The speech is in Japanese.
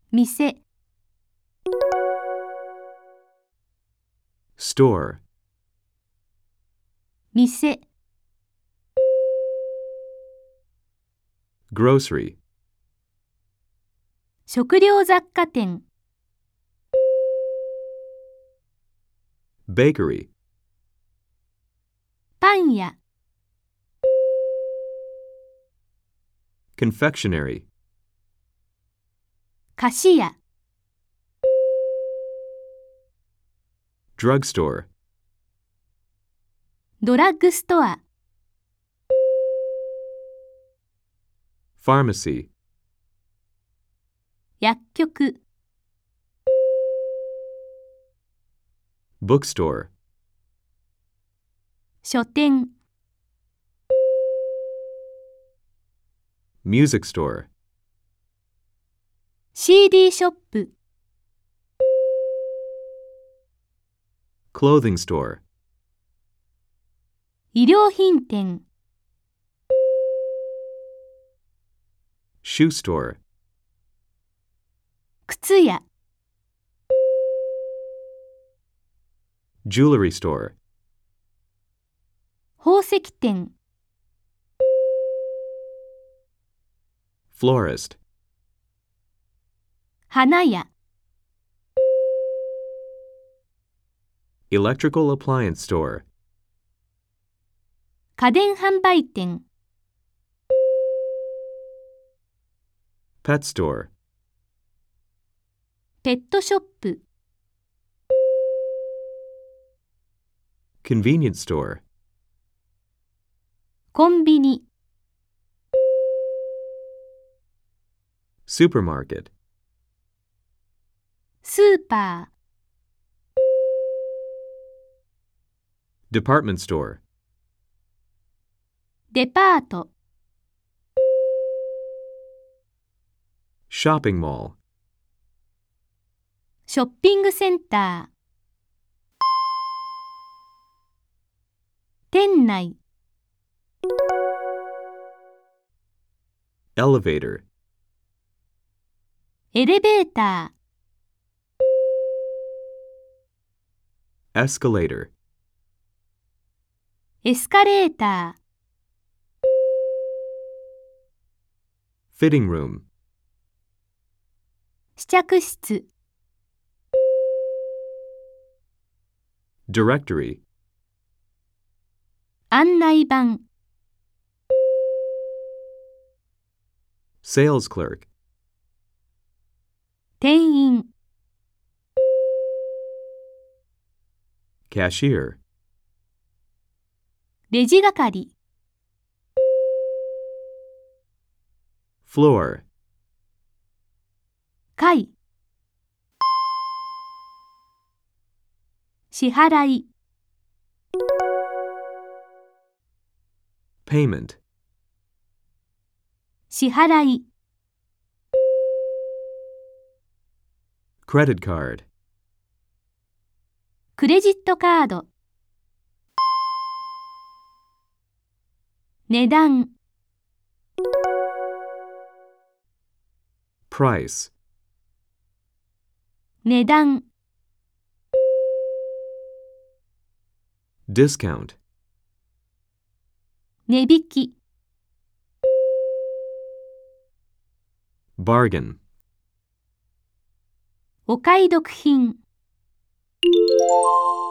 店、 store, 店、 grocery, 食料雑貨店、 bakery, パン屋、 confectionery, 菓子屋、 drugstore, ドラッグストア、 pharmacy, 薬局、 bookstore, 書店、 music store, CD ショップ、 clothing store, 衣料品店、 shoe store, 靴屋、 jewelry store, 宝石店、 florist, 花屋、 electrical appliance store, 家電販売店、 pet store, ペットショップ、 convenience store, コンビニ、 supermarket, スーパー、 department store, デパート、 shopping mall, ショッピングセンター、 店内、 elevator, エレベーター、 escalator, エスカレーター、 fitting room, 試着室、 directory, 案内板、 sales clerk, 店員、 cashier, レジ係、 floor, 階、 支払い、 payment, 支払い、 credit card, クレジットカード、値段、 price, 値段、 discount, 値引き、 bargain. お買い得品。